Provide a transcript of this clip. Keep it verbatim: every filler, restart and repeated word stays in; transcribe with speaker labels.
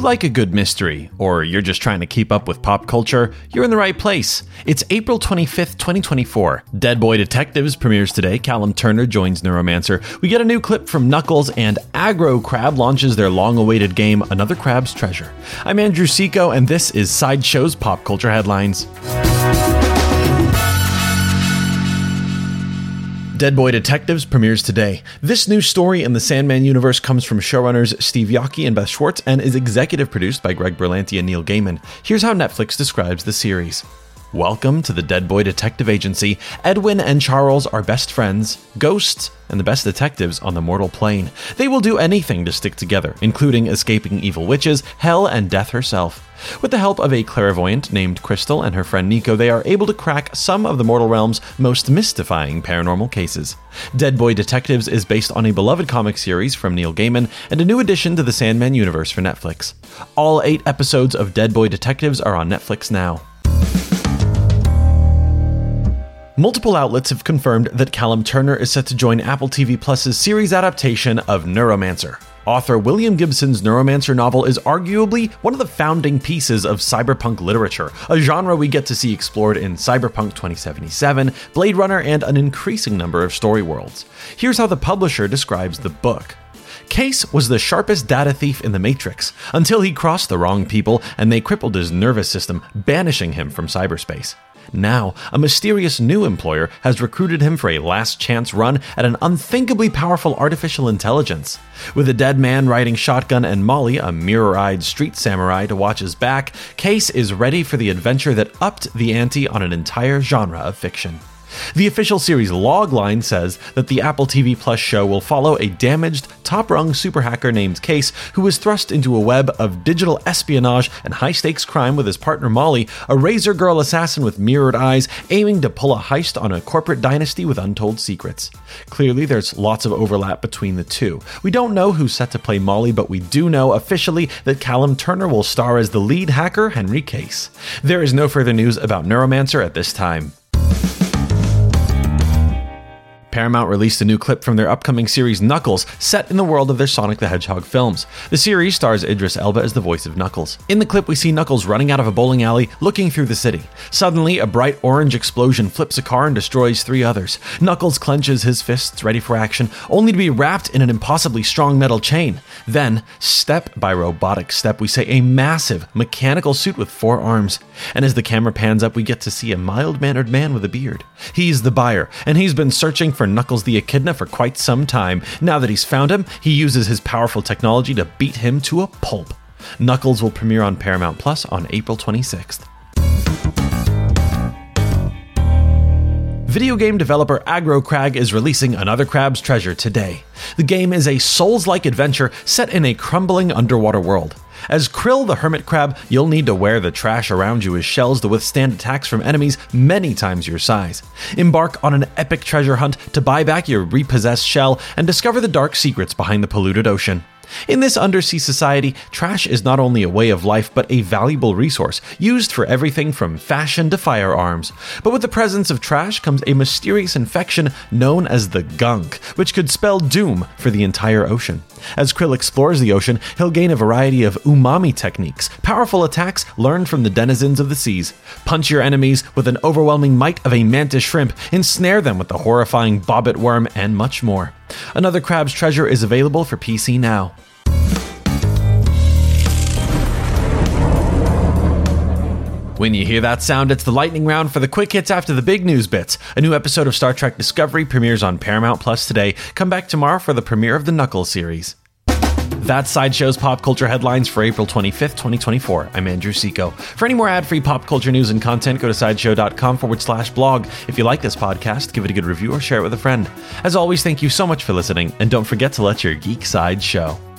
Speaker 1: like a good mystery, or you're just trying to keep up with pop culture, you're in the right place. It's April twenty-fifth, twenty twenty-four. Dead Boy Detectives premieres today. Callum Turner joins Neuromancer. We get a new clip from Knuckles, and Aggro Crab launches their long-awaited game, Another Crab's Treasure. I'm Andrew Seco, and this is Sideshow's Pop Culture Headlines. Dead Boy Detectives premieres today. This new story in the Sandman universe comes from showrunners Steve Yockey and Beth Schwartz and is executive produced by Greg Berlanti and Neil Gaiman. Here's how Netflix describes the series. Welcome to the Dead Boy Detective Agency. Edwin and Charles are best friends, ghosts, and the best detectives on the mortal plane. They will do anything to stick together, including escaping evil witches, hell, and death herself. With the help of a clairvoyant named Crystal and her friend Nico, they are able to crack some of the mortal realm's most mystifying paranormal cases. Dead Boy Detectives is based on a beloved comic series from Neil Gaiman and a new addition to the Sandman universe for Netflix. All eight episodes of Dead Boy Detectives are on Netflix now. Multiple outlets have confirmed that Callum Turner is set to join Apple T V Plus's series adaptation of Neuromancer. Author William Gibson's Neuromancer novel is arguably one of the founding pieces of cyberpunk literature, a genre we get to see explored in Cyberpunk twenty seventy-seven, Blade Runner, and an increasing number of story worlds. Here's how the publisher describes the book. Case was the sharpest data thief in the Matrix, until he crossed the wrong people and they crippled his nervous system, banishing him from cyberspace. Now, a mysterious new employer has recruited him for a last-chance run at an unthinkably powerful artificial intelligence. With a dead man riding shotgun and Molly, a mirror-eyed street samurai, to watch his back, Case is ready for the adventure that upped the ante on an entire genre of fiction. The official series logline says that the Apple T V Plus show will follow a damaged, top-rung super hacker named Case, who is thrust into a web of digital espionage and high-stakes crime with his partner Molly, a razor girl assassin with mirrored eyes, aiming to pull a heist on a corporate dynasty with untold secrets. Clearly, there's lots of overlap between the two. We don't know who's set to play Molly, but we do know officially that Callum Turner will star as the lead hacker, Henry Case. There is no further news about Neuromancer at this time. Paramount released a new clip from their upcoming series Knuckles, set in the world of their Sonic the Hedgehog films. The series stars Idris Elba as the voice of Knuckles. In the clip, we see Knuckles running out of a bowling alley, looking through the city. Suddenly, a bright orange explosion flips a car and destroys three others. Knuckles clenches his fists, ready for action, only to be wrapped in an impossibly strong metal chain. Then, step by robotic step, we say a massive mechanical suit with four arms. And as the camera pans up, we get to see a mild-mannered man with a beard. He's the buyer, and he's been searching for Knuckles the Echidna for quite some time. Now that he's found him, he uses his powerful technology to beat him to a pulp. Knuckles will premiere on Paramount Plus on April twenty-sixth. Video game developer Aggro Crab is releasing Another Crab's Treasure today. The game is a Souls-like adventure set in a crumbling underwater world. As Krill the hermit crab, you'll need to wear the trash around you as shells to withstand attacks from enemies many times your size. Embark on an epic treasure hunt to buy back your repossessed shell and discover the dark secrets behind the polluted ocean. In this undersea society, trash is not only a way of life, but a valuable resource, used for everything from fashion to firearms. But with the presence of trash comes a mysterious infection known as the gunk, which could spell doom for the entire ocean. As Krill explores the ocean, he'll gain a variety of umami techniques, powerful attacks learned from the denizens of the seas. Punch your enemies with an overwhelming might of a mantis shrimp, ensnare them with the horrifying bobbit worm, and much more. Another Crab's Treasure is available for P C now. When you hear that sound, it's the lightning round for the quick hits after the big news bits. A new episode of Star Trek Discovery premieres on Paramount Plus today. Come back tomorrow for the premiere of the Knuckles series. That's Sideshow's Pop Culture Headlines for April twenty-fifth, twenty twenty-four. I'm Andrew Seco. For any more ad-free pop culture news and content, go to sideshow.com forward slash blog. If you like this podcast, give it a good review or share it with a friend. As always, thank you so much for listening, and don't forget to let your geek side show.